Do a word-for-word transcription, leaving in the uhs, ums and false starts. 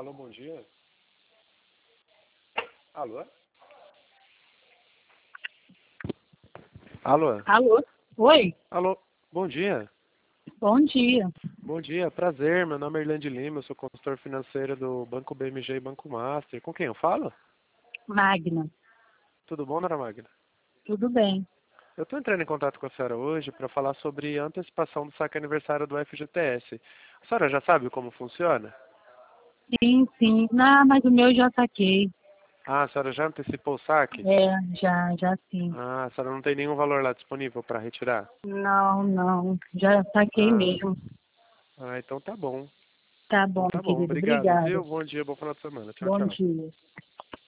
Alô, bom dia. Alô? Alô? Alô? Oi? Alô? Bom dia. Bom dia. Bom dia, prazer. Meu nome é Irlande Lima, eu sou consultor financeiro do Banco B M G e Banco Master. Com quem eu falo? Magna. Tudo bom, dona Magna? Tudo bem. Eu estou entrando em contato com a senhora hoje para falar sobre a antecipação do saque aniversário do F G T S. A senhora já sabe como funciona? Sim, sim. Não, mas o meu já saquei. Ah, a senhora já antecipou o saque? É, já, já sim. Ah, a senhora não tem nenhum valor lá disponível para retirar? Não, não. Já saquei Ah, mesmo. ah, então tá bom. Tá Então bom, tá bom, querido. obrigado, Obrigada. viu? Bom dia, bom final de semana. Tchau, Bom tchau. dia.